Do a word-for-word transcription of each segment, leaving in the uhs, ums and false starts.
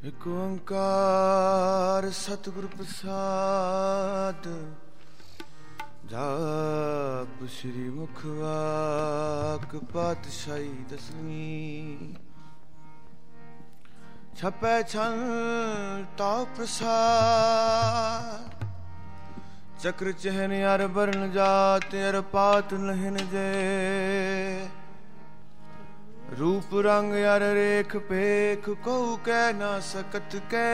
एक ओंकार सतगुरु प्रसाद जाप श्री मुखवाक पातशाही दसवीं छपै छन ताव प्रसाद चक्र चहन अर वर्ण जात अर पात लहन जे रूप रंग अर रेख पेख को कह ना सकत कै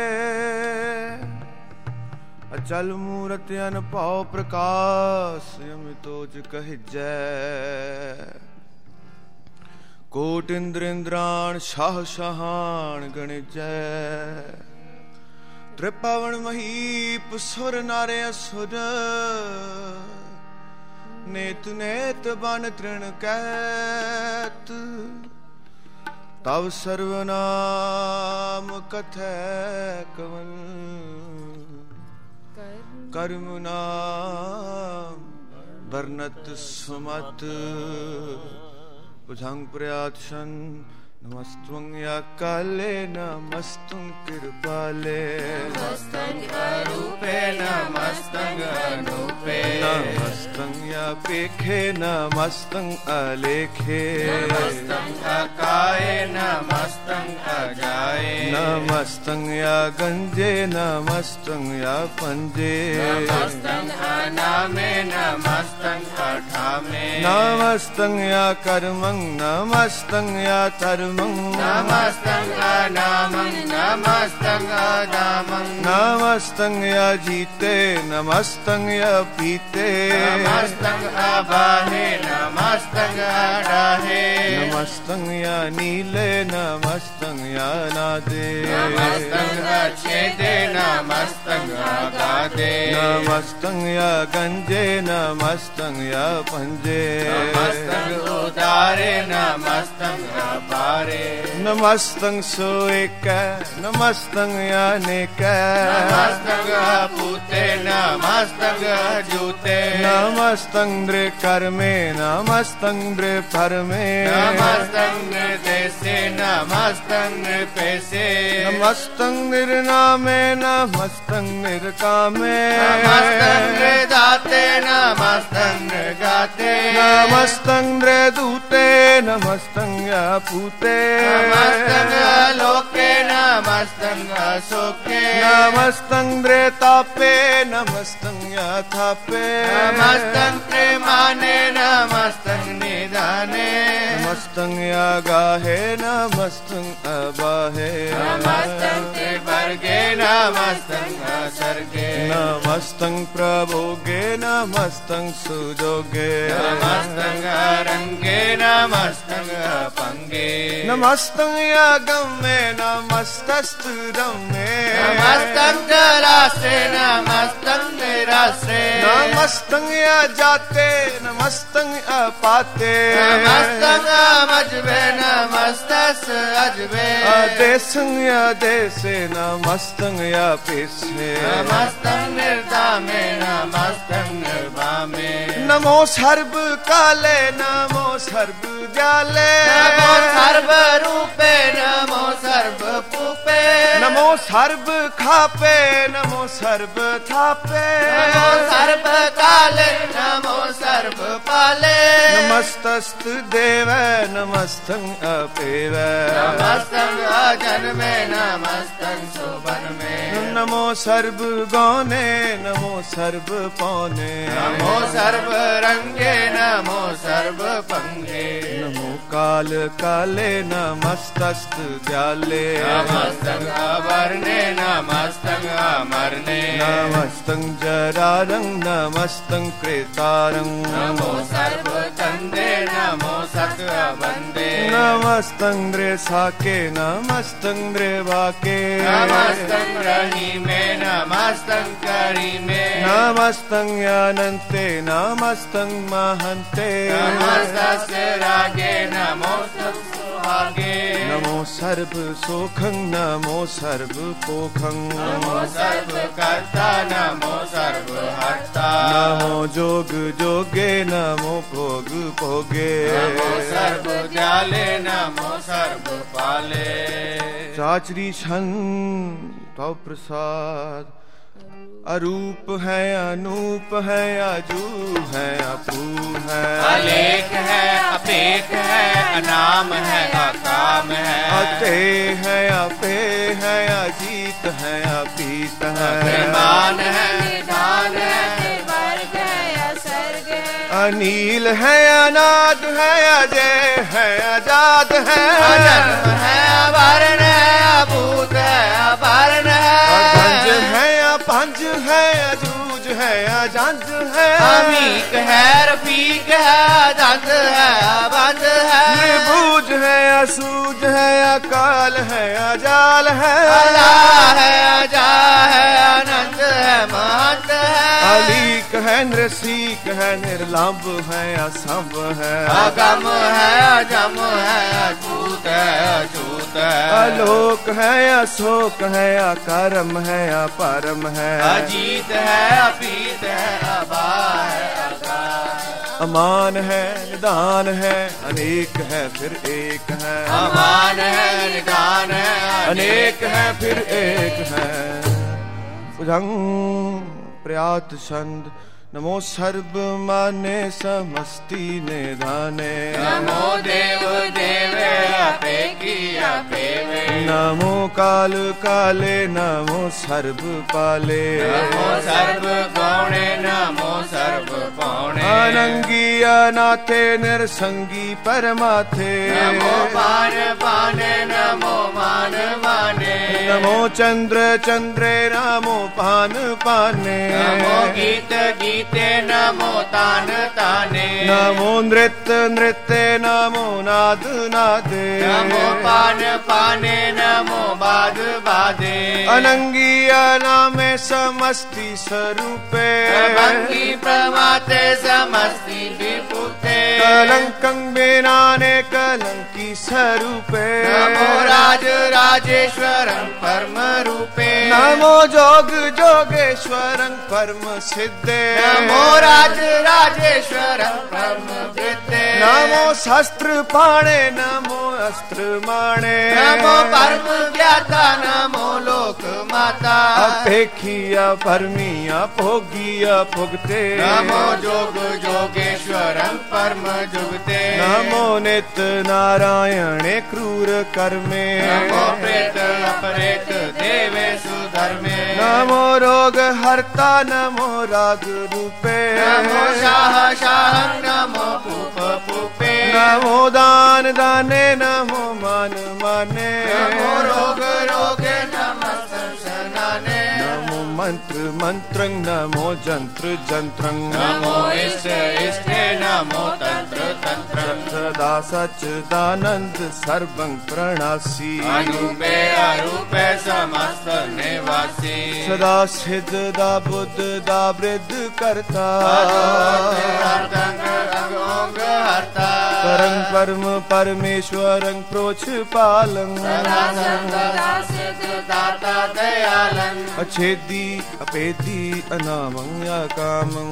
अचल मूरत अन पाव प्रकाश यमितोज कह जय कोट इंद्र इंद्राण शाह शाहान गण जय त्रिपावन महीप सुर नारे असुर नेत नेत बन तृण कैत तव सर्वनाम कथै कवन कर्म नाम वर्णत सुमत भुजंग प्रयातशन नमस्त्वं या काले नमस्तं कृपाले नमस्तं अरूपे नमस्तं अनूपे नमस्तं या पेखे नमस्तं अलेखे नमस्तं अकाये नमस्तं अजाये नमस्तं या गंजे नमस्तं या पंजे नमस्तं अनामे नमस्तं अठामे नमस्तं या कर्मं नमस्तं या धर्मं नमस्तं अनामं नमस्तं अदामं नमस्तं या जीते नमस्तं या पीते नमस्तं अबाहे नमस्तं अडाहे नमस्तं या नीले नमस्तं या नादे नमस्तं अच्छेदे नमस्तं अगाधे नमस्तं या गंजे नमस्तं या पंजे नमस्तं उदारे नमस्तं अपारे नमस्तं सोएक नमस्तं या नेक नमस्तं अपूते नमस्तं अजूते नमस्तं नृकर्मे नमस्तं नृफर्मे नमस्तं निर्देशे नमस्तं नृपेशे नमस्तं निर्नामे नमस्तं निर्कामे नमस्तं नृदाते नमस्तं नृगाते नमस्तं नृदूते नमस्तं या पूते नमस्तं लोके नमस्तं अशोके नमस्तं नृतापे नमस्तं या थापे नमस्तं त्रिमाने नमस्तं निधाने नमस्तं या गाहे नमस्तं अबाहे नमस्तं त्रिवर्गे नमस्तं असर्गे नमस्तं प्रभोगे नमस्तं सुजोगे नमस्तं अरंगे नमस्तं अपंगे नमस्तं या गम्मे नमस्तस्तु रम्मे नमस्तं जलाशे नमस्तं निराश्रे नमस्तं या जाते नमस्तं अपाते नमस्तं अमजबे नमस्तस् अजबे अदेशं या देशे नमस्तं या पेशे नमस्तं निर्धामे नमस्तं निर्वामे नमो सर्व काले नमो सर्व जाले नमो सर्व रूपे नमो सर्व पूपे नमो सर्व खापे नमो सर्व थापे नमो सर्व काले नमो सर्व पाले नमस्तस्तु देव नमस्तं अपेव नमस्तं अजन्मे नमस्तं सुवन्मे नमो सर्व गौने नमो सर्व पौने नमो सर्व रंगे नमो सर्व पंगे नमो काल काले नमस्तस्तु दयाले नमस्तं अवर्णे नमस्तं अमरणे नमस्तं जरारं नमस्तं क्रेतारं नमो सर्व तंदे नमो सत वंदे नमस्तं द्रेसाके नमस्तं द्रेवाके नमस्तं रहीमे नमस्तं करीमे नमस्तं अनन्ते नमस्तं महन्ते नमस्तस्य रागे नमो भागे नमो सर्व सोखं नमो सर्व पोखं नमो सर्व कर्ता नमो सर्व हर्ता नमो जोग जोगे नमो भोग भोगे नमो सर्व दयाले नमो सर्व पाले चाचरी छन तव प्रसाद अरूप है अनूप है अजू है अपू है अलेख है अपेख है अनाम है अकाम है अते है अपे है अजीत है अपीत है अभिमान है निधान है वर्ग है असर्ग है अनील है अनाद है अजय है आजाद है अजन्म है अवर्ण है अभूत है अवर्ण है पंज है पंज है अजूज है अजंज है अमीक है रफीक है दंत है अबंध है निर्बूज है असूज है अकाल है अजाल है अल्लाह है अजा है अनंत है महंत है अलीक है नृसिक है निर्लंब है असंभ है अगम है अजम है अछूत है अछूत है अलोक है अशोक है अकर्म है अपरम है अजीत है अपीत है अबा है अकार अमान है निदान है अनेक है फिर एक है अमान है निदान है अनेक है फिर एक है उदंग प्रयात छंद नमो सर्व माने समस्ति निधाने नमो देव देवे आपे की आपे में नमो काल काले नमो सर्व पाले नमो सर्व गौणे नमो सर्व पौणे अनंगी अनाथे निरसंगी परमाथे नमो पान पाने नमो मान माने नमो चंद्र चंद्रे नमो पान पाने नमो गीत गीते नमो तान ताने नमो नृत्य नृत्य नमो नाद नादे नमो पान पाने नमो बाद बादे अनंगी अनामे समस्ति स्वरूपे भंगी प्रमाते समस्ति विपुते कलंकं बेनाने कलंकी स्वरूपे नमो राज राजेश्वरं परम रूपे नमो जोग जोगेश्वरं परम सिद्धे नमो राज राजेश्वरं परम वृद्धे नमो शस्त्र पाणे नमो अस्त्र माणे नमो परम ज्ञाता नमो लोक माता अपेखिया परमिया भोगिया भुगते नमो जोग जोगेश्वरं परम जुगते नमो नित्य नारायणे क्रूर कर्मे नमो प्रेत अपरेत देवेषु धर्मे नमो रोग हर्ता नमो राग रूपे नमो शाह शाहं नमो पूप पूपे नमो दान दाने नमो मान माने नमो रोग रोगे नमः संसनाने नमो मंत्र मंत्रं नमो जंत्र जंत्रं नमो इष्ट इष्टे नमो तंत्र तंत्रं सदा सच्चिदानंद सर्वं प्रणासी अरूपे अरूपे समस्त निवासी सदा सिद्ध दा बुद्ध दा वृद्ध करता परं परम परमेश्वरं प्रोच पालं अच्छेदी अपेदी अनामं अकामं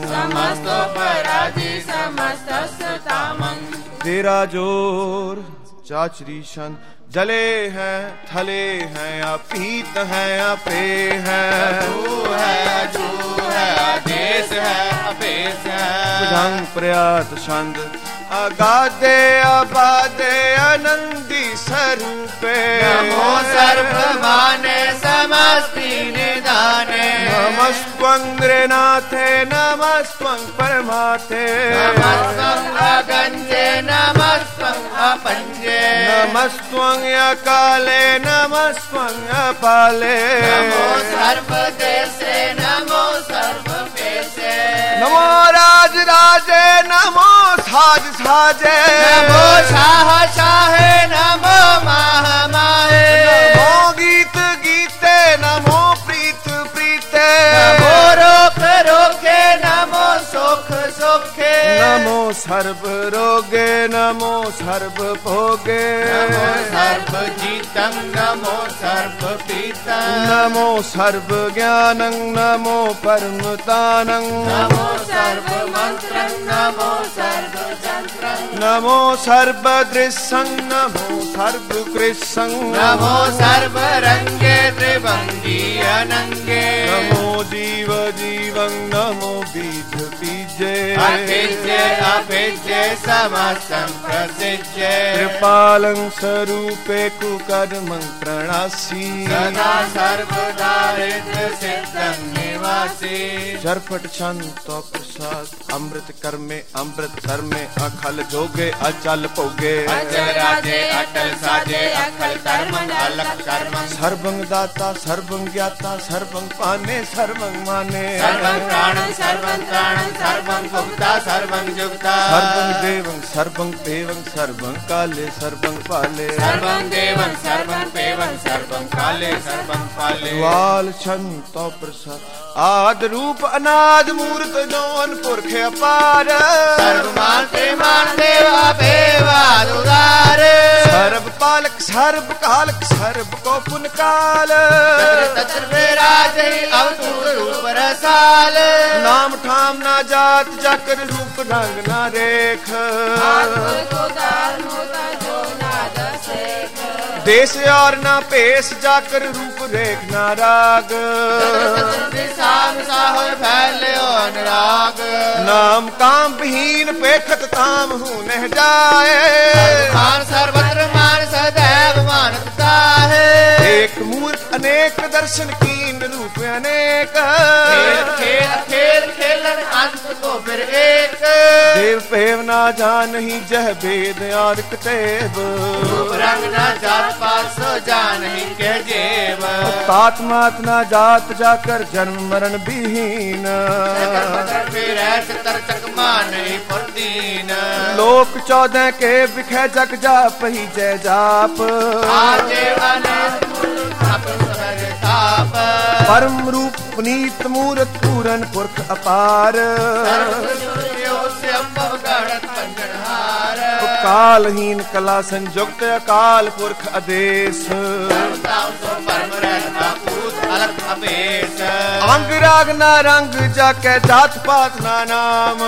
तेरा जोर चाचरी शन जले हैं थले हैं अपीत हैं अपे हैं अजू है अजू है आदेश है अपेश है बुझंग प्रयात छंद अगाधे अबाधे आनंदी स्वरूपे नमो सर्वमाने समस्ति निधाने नमस्त्वं नृनाथे नमस्त्वं परमाथे नमस्त्वं अगन्ये नमस्त्वं अपञ्जे नमस्त्वं अकाले नमस्त्वं अपाले नमो सर्वदेशे नमो सर्वपेशे नमो राज राजे नमो साज साजे नमो शाह शाहे नमो माह माहे नमो गीत गीते नमो प्रीत प्रीते नमो रोक रोके नमो सुख सुखे नमो सर्व रोगे नमो सर्व भोगे नमो सर्व जीतं नमो सर्व पीतं नमो सर्व ज्ञानं नमो परमतानं नमो सर्व मंत्रं नमो सर्व जंत्रं नमो सर्व दृश्यं नमो सर्व कृष्णं नमो सर्व रंगे त्रिभंगी अनंगे नमो जीव जीवं नमो बीज बीजे अभिज्य अभिज्य समस्तं प्रसिज्य कृपालं स्वरूपे कुकर्मं प्रणासी सदा सर्वदा रिद्ध सिद्धं निवासी झरपट छंद तो प्रसाद अमृत कर्मे अमृत धर्मे अखल जोगे अचल भोगे अचल राजे अटल साजे अखल कर्मं अलख कर्मं सर्वं दाता सर्वं ज्ञाता सर्वं पाने सर्वं माने सर्वं प्राणं सर्वं त्राणं सर्वं भुक्ता सर्वं जुक्ता सर्वं देवं सर्वं पेवं सर्वं काले सर्वं पाले सर्वं देवं सर्वं पेवं सर्वं काले सर्वं पाले द्वाल छंद तो प्रसाद आद रूप अनाद मूर्त जौन पुरख अपार सर्वमान त्रिमान देवा भेवा दुदार सर्व पालक सर्व कालक सर्व को पुन काल तत्र विराज अवधूत रूप रसाल नाम ठाम ना जात जाकर रूप रंग ना रेख देश और ना पेश जाकर रूप रेख ना राग फैले अनुराग नाम काम विहीन पेखत ताम हूँ नह जाए मान सर्वत्र मान सदैव मानता है एक मूर्त अनेक दर्शन कीन रूप अनेक खेल खेल खेल खेलन अंत को फिर एक देव पेव ना जान ही जह भेद याद कतेब रूप रंग न जात पात सो जान ही के जेब तात मात ना जात जाकर जन्म मरण विहीन लोक चौदह के बिखे जग जाप ही जय जाप परम रूप पुनीत मूरत पूरन पुरख अपार कालहीन कला संयुक्त अकाल पुरख आदेश अंग राग ना रंग जाके जात पात ना नाम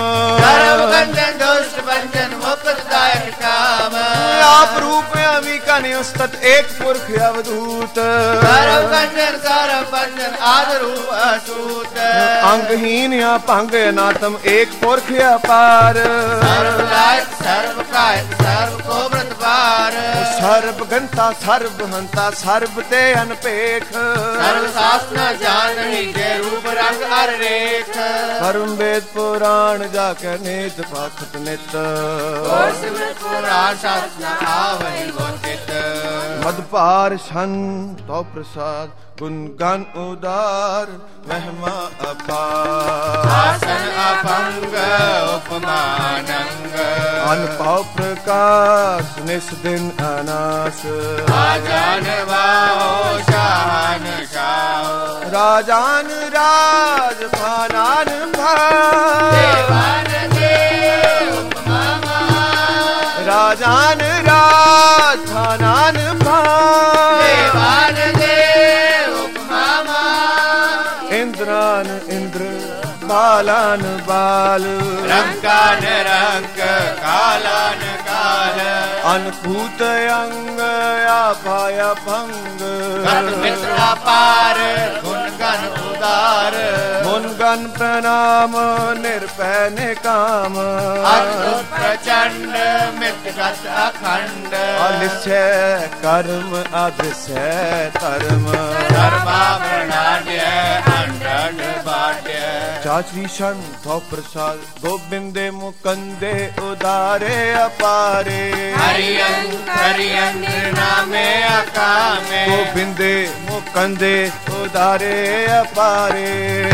आप रूप अमिका निस्तत एक पुरख अवधूत अंगहीन या भंग अनातम एक पुरख अपार सर्व काय सर्व को व्रत पार सर्व घंटा सर्व हंता सर्व ते अनपेख सर्व शास्त्र जान ही जे रूप रंग हर रेख परम वेद पुराण जाके नित पाखत नित पुराण शास्त्र आवहि गोचित मद पार शन तो प्रसाद गुण गान उदार महिमा अपार आसन अपंग उपमानंग अनपाव प्रकाश निस दिन अनास राजान वाहो शाहन शाह राजान राज भानान भान देवान देव उपमा राजान राज भानान भान देवान देव उपमा इंद्रान इंद्र बालान बाल रंकान रंक कालान काल अनभूत अंग आपाय भंग मित्र अपार गुण गण उदार मुन गण प्रणाम निर्भय निकाम अद्भुत प्रचंड मित्रगत अखंड अनिश्चय कर्म अतिशय धर्म सर्वाभरणाढ्य अंडन बाट्य चाचरी शन थो प्रसाद गोविंदे मुकंदे उदारे अपारे हरियं हरियं नामे अकामे गोविंदे मुकंदे उदारे अपारे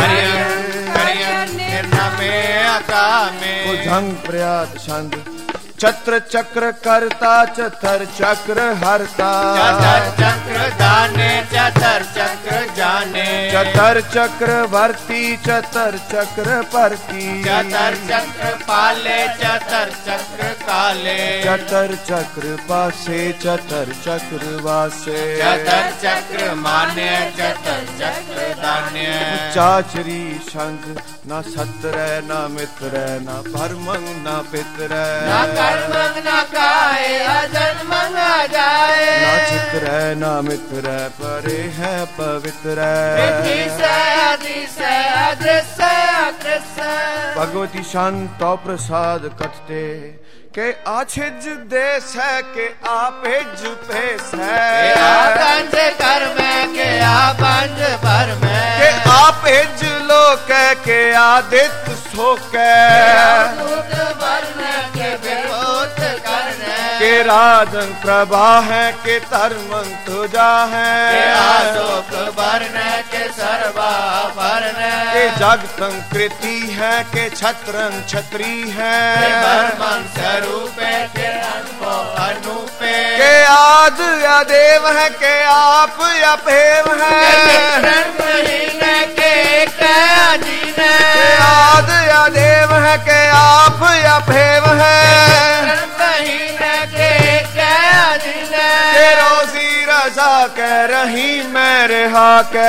हरियं हरियं नामे अकामे उधंग प्रयात छंद छत्र चक्र करता चतर चक्र हरता चतर चक्र दाने चतर चक्र जाने चतर चक्र वर्ती चतर चक्र परती चतर चक्र पाले चतर चक्र काले चतर चक्र पासे चतर चक्र वासे चतर चक्र माने चतर चक्र दाने चाचरी संग ना सत्र ना मित्र ना परमंग ना पितर ना कर्मंग ना काए अजन्मंग आ जाए ना चित्र ना मित्र परे है पवित्र विधि से आदि से अदृश्य अदृश्य भगवती शांत प्रसाद कटते के आछिज देश है के आपेज पेश है के आगंज कर में के आबंज भर में के आपेज लोक के आदित्य सोक के राजन प्रभा है के तरमंग तुझा है के आशोक वर्ण के सर्वा वर्ण के जगतंग कृति है के छत्रंग छत्री है के ब्रह्मं स्वरूपे के अनुभो अनूपे के आद या देव है के आप या भेव है के एक अधीन के आद या देव है के आप या भेव है के रोजी रजा कह रही मैं रिहा के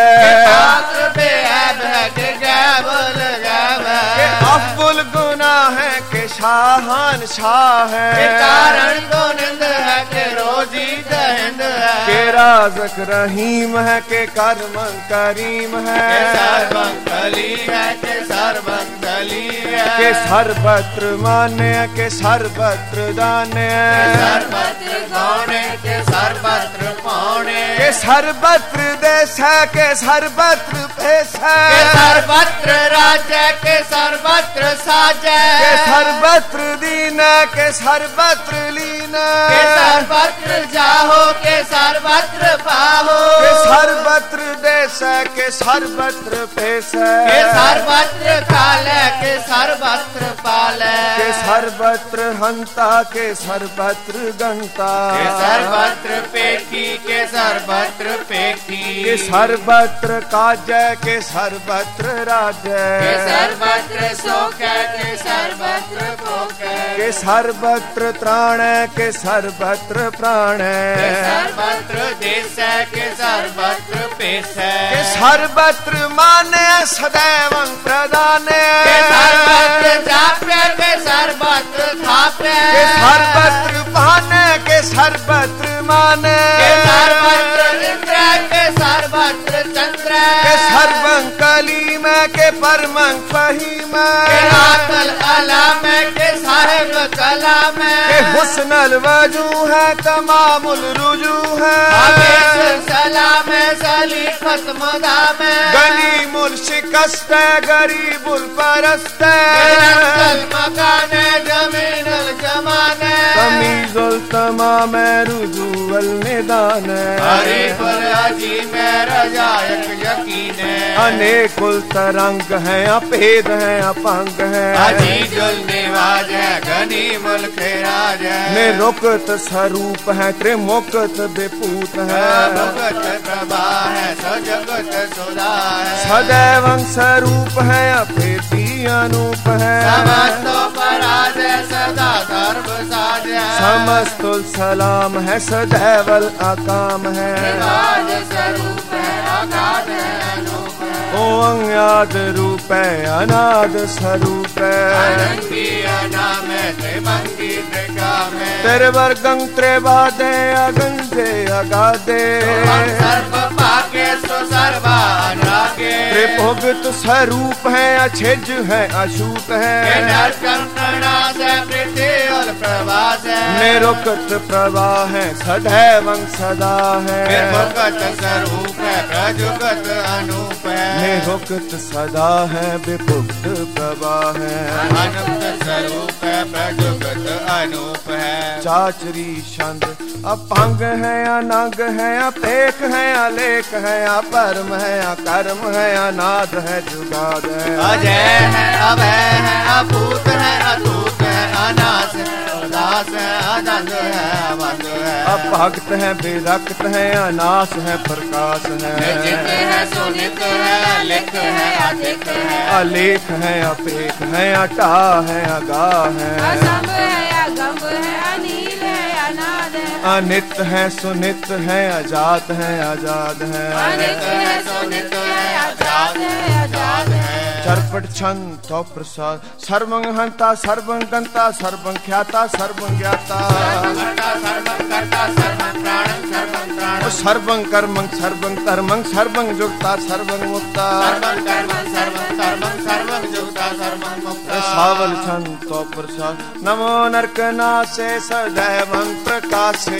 के अफुल गुना है के शाहान शाह है कारण तो निंद है के रोजी दहिंद है के राजक रहीम है के कर्म करीम है के सर्वंगली है के सर्वंगली है के सर्वत्र मान्य के सर्वत्र दान्य सर्वत्र गौणे के सर्वत्र पौणे के सर्वत्र देश है के सर्वत्र पेश के है सर्वत्र राज्य के सर्वत्र साजय के सर्वत्र दीन के सर्वत्र लीन के सर्वत्र जाहो के सर्वत्र पाहो के सर्वत्र देश है के सर्वत्र पेश के है सर्वत्र काल के सर्वत्र पाल के सर्वत्र हंता के सर्वत्र गंता के सर्वत्र पेठी के सर्वत्र पेठी के सर्वत्र काजय के सर्वत्र के राजय सर्वत्र शोक के सर्वत्र भोग के सर्वत्र त्राण के सर्वत्र प्राण के सर्वत्र देश के सर्वत्र पेश के सर्वत्र मान्य सदैव प्रदान के सर्वत्र जाप्य के सर्वत्र थाप्य के सर्वत्र पान के सर्वत्र मान के सर्वत्र इंद्र के सर्वत्र चंद्र के सर्वं कलीम के परमं फहीम के आकल अलाम के साहिब कलाम के हुस्नल वजू है तमामुल रुजू हमेश है सलाम सलीफत मुदाम गनी मुल शिकस्त गरीबुल परस्त अंकल मकान जमीन जमान तमीजुल तमाम रुजूअल निदान हरे फल अजी में रजायक यकीन अनेकुल तरंग है अपेद है अपंग है अजीजुल निवाज है घनी मुल्क राज है निरुक्त स्वरूप है त्रिमुक्त विपूत है भगत प्रभा है सजगत सुधा है सदैव स्वरूप है अपेती अनूप है समस्तो पराज है सदा सर्व साज है समस्तुल सलाम है सदैवल अकाम है निवाज स्वरूप है अगाध है अनूप है ओ अंग्याद रूप है अनाद स्वरूप है अनंगी अनाम है त्रिभंगी त्रिकाम है त्रिवर्गं त्रिवादे अगंजे अगादे सर्व पाके सो सर्वा अनुरागे त्रिभुगत स्वरूप है अछिज है अछूत के है नरकं प्रणाश है पृथ्वी और प्रवास है निरुक्त प्रवाह है सदैव सदा है निर्भुगत स्वरूप है प्रजुगत अनूप है निरुक्त सदा है विभुक्त प्रवाह है अनंत स्वरूप है प्रजुगत अनूप है चाचरी छंद अपंग है अनंग है अपेख है अलेख है अपरम है अकर्म है अनाद है जुगाद है अजय है अभय है अभूत है अतूत है अनास उदास है आनंद है बंद है। अभक्त है विरक्त है अनास है प्रकाश है। नित है सुनित है लिख है अधिक है। अलेख है अपेख है अटा है अगाह है। असंभ है अगंभ है अनील है अनाद है। अनित है सुनित है अजात है आजाद है। अनित है सुनित है अजात है आजाद है। चरपट छंद तो प्रसाद सर्वं हंता सर्वं गंता सर्वं ख्याता सर्वं ज्ञाता। सर्वं कर्मं सर्वं कर्मं सर्वं जुक्ता सर्वं मुक्ता। सावल छंद तो प्रसाद नमो नरकनासे सदैवं प्रकाशे।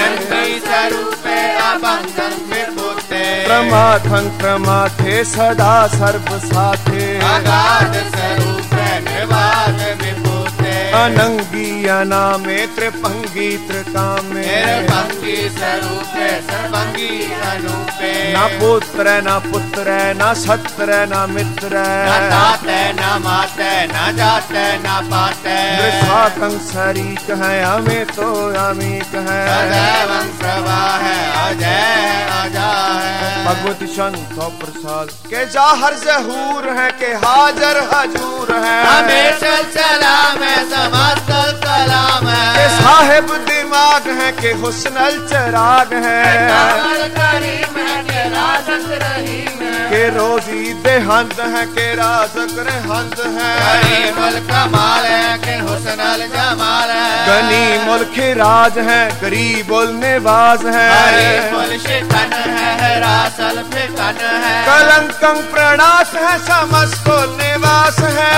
प्रमाथं प्रमाथे सदा सर्व साथे। अगाध स्वरूप निर्वाध विभूते। अनंगी अनामे त्रिभंगी त्रिकामे। त्रिभंगी स्वरूप सर्वंगी अनूपे। न पुत्र न पुत्र न सत्र न मित्र। न ताते न माते न जाते न पाते। नृसाकं शरीक है हमें तो अमीक है। सदैवं प्रवाह है अजय है अजा है। भगवती संतो प्रसाद के जाहर जहूर है के हाजर हजूर है। हमेशा सलाम है समस्त कलाम है। के साहिब दिमाग है के हुस्नल चराग है। करीम है के राजक रहीम है। के रोजी देहंत है के राजक रहंत है। करीमुल कमाल है के हुस्नल जमाल है। गनी मुल्क राज है गरीबुल निवाज है। करीमुल शिकन है रासल फिकन है। कलंकं प्रणाश है समस्तुल निवास है।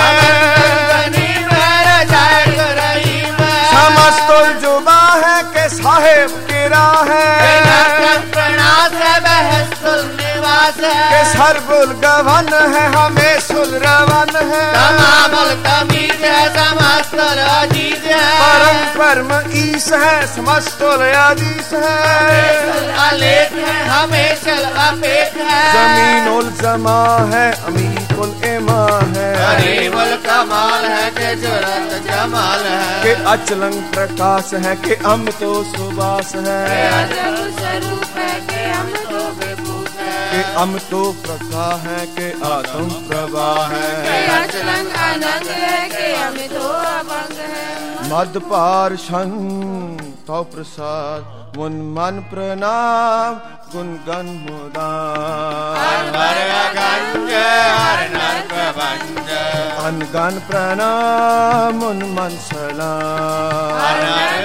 समस्तुल जुबा है के साहेब किरा है। प्रणास है बहस्तुल निवास है। के सरबुल गवन है हमें सुल रवन है। तमामुल तमीज है समस्तुल अजीज है। परम परम ईस है समस्तुल अजीज है। अलेख है हमेशा अपेख है। जमीनुल जमा है अमीकुल इमा है। करीमुल कमाल है के जुरत जमाल है। के अचलंग प्रकाश है के अम तो सुबास है। अजब स्वरूप है के हम तो विभूत है। के अम तो प्रकाश है के आत्म प्रभा के है। अचलंग आनंद है के हम तो अभंग है। मद पार तो प्रसाद मुन मन प्रणाम गुण गण मुदाम। अनगन प्रणाम मुन मन सलाम।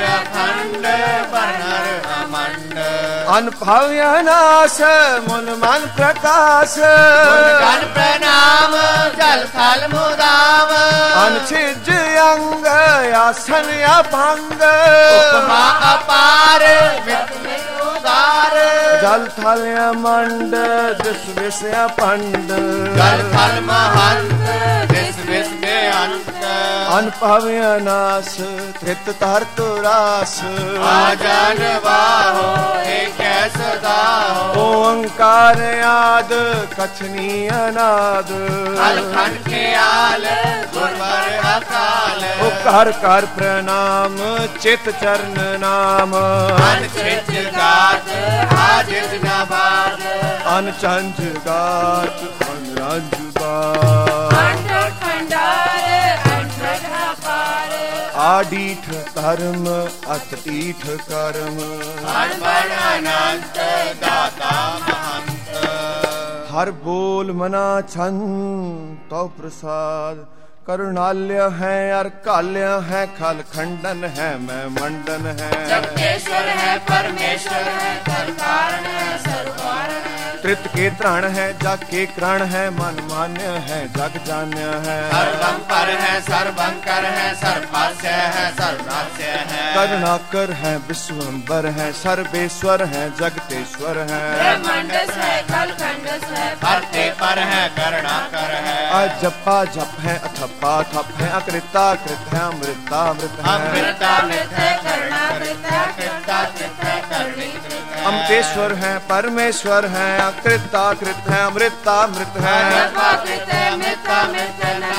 अनभव्यनाश मुन मन प्रकाश। प्रणाम जल थल मुदाम। अनछिज अंग आसन अभंग। उपमा अपार उदार। जल थल मंड दिस विषय पंड। जल थल महंत दिस विष में अंत। अनभव्यनाश त्रित तरत रास। आजन बाहो एक सदा हो। ओंकार याद कछनी अनाद। अलखंड के आल गुरवर अकाल। ओ कर कर प्रणाम चित चरण नाम। अनचित गात आजित नबाद। अनचंज गात अनरंज गात। अंठक भंडार अंठक अपार। आडीठ धर्म अतटीठ कर्म। अनबन अनंत दाता महंत। हर बोल मना छंद तो प्रसाद। करुणाल्य है और काल्य है खल खंडन है मैं मंडन है। जगतेश्वर है परमेश्वर है कर कारण है सर्वकारण है। त्रित के त्राण है जग के प्राण है मन मान्य है जग जान्य है। सर्वं पर है सर्वंकर है सर्वभाष्य है सर्वनाश्य है। करुणाकर है विश्वंबर है सर्वेश्वर है जगतेश्वर है। ब्रह्मांडस है खलखंडस है भरते पर है करुणाकर है। अजपा जप है अथपा थप है अकृता कृत है अमृता अमृत है। अमृतामृत है करुणाकृत है कृताकृत है करुणीकृत है। अमृतेश्वर है परमेश्वर है अकृता कृत है अमृतामृत है। अजपाकृत है अमृतामृत है नायक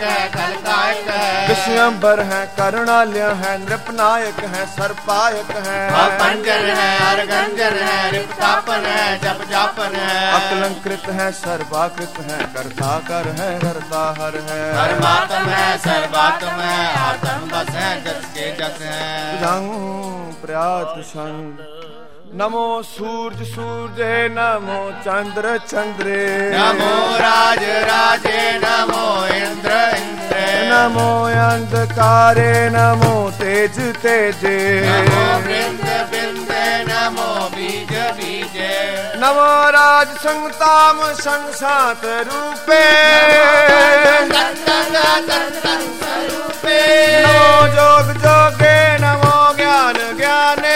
है खल कायक है विश्वंबर है करुणालय है नृपनायक है सरपायक है पंजन है अर्गंजन है रिपतापन है जप जापन है अकलंकृत है सर्वाकृत है कर्ता कर है करता हर है परमात्म है सर्वात्म है आत्म बस है जस के जस है रंग प्रयात छंद नमो सूरज सूर्य नमो चंद्र चंद्रे नमो राज राजे नमो इंद्र इंद्रे नमो अंधकारे नमो तेज तेजे नमो वृंद बिंदे नमो बीज बीजे नमो राज संगताम संसात रूपे स्वरूपे नमो जोग जोगे नमो ज्ञान ज्ञाने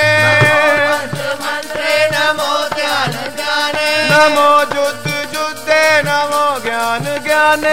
नमो ज्ञान ज्ञाने नमो युद्ध युद्धे नमो ज्ञान ज्ञाने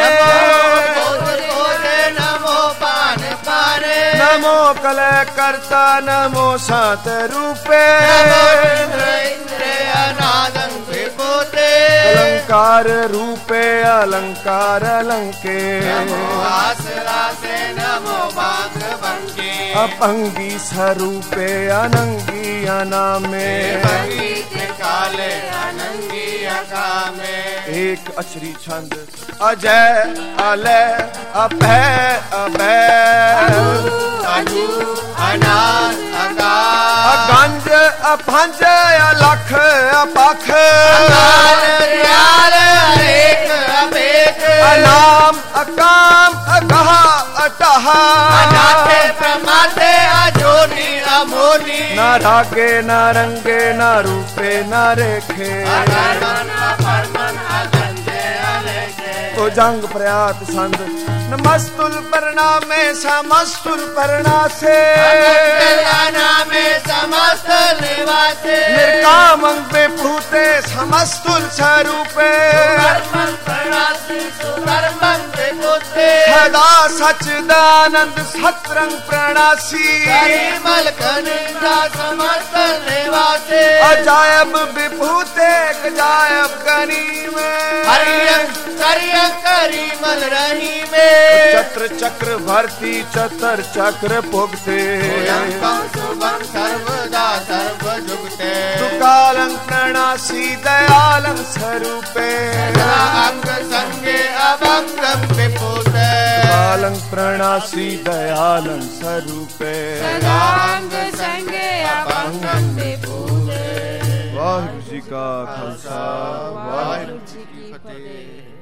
नमो पान पाने नमो कलय कर्ता नमो सात रूपे इंद्र इंद्र अनादं विभूते अलंकार रूपे अलंकार अलंके नमो आसरासे नमो बांग बंगे अपंगी स्वरूपे अनंगी अनामे भंगी काले अनंगी अकामे एक अक्षरी छंद अजय अलय अभय अभय अजू अनाथ अगा अगंज अभंज अलख अपख अकाल दयाल अनेक अपेक अनाम अकाम अगह अटह अनाथे प्रमाथे अजोनी अमोनी न रागे न रंगे न रूपे न रेखे अगरमन अपर्मन अगंजे अलेखे तो जंग प्रयात छंद नमस्तुल प्रणामे समस्तुल प्रणासे में समस्त निवासे निर्कामं विभूते समस्तुल स्वरूपे कर्मं प्रणासी सुकर्मं विभूते सदा सच्चिदानंद सत्रंग प्रणासी करिमल कनिंदा समस्त निवासे अजायब विभूते गजायब गनीम हरियं करियं करिमल रही में चक्र चक्र भरती चतर चक्र भुगते शुभं सर्वदा सर्व जुगते सुकालं प्रणासी दयालं स्वरूपे अंग संगे अभंगं विभूते कालं प्रणासी दयालं स्वरूपे अंग संगे अभंगं विभूते वाहिगुरु जी का खालसा वाहिगुरु जी की फतेह।